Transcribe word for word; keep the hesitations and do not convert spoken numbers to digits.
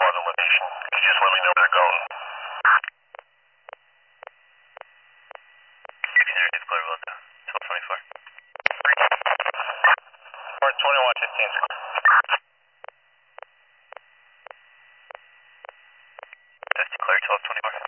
squad location. Could you just let me know where they're going? sixteen area is clear, well done. twelve twenty-four. Or twenty-one fifteen. fifty clear, twelve twenty-four.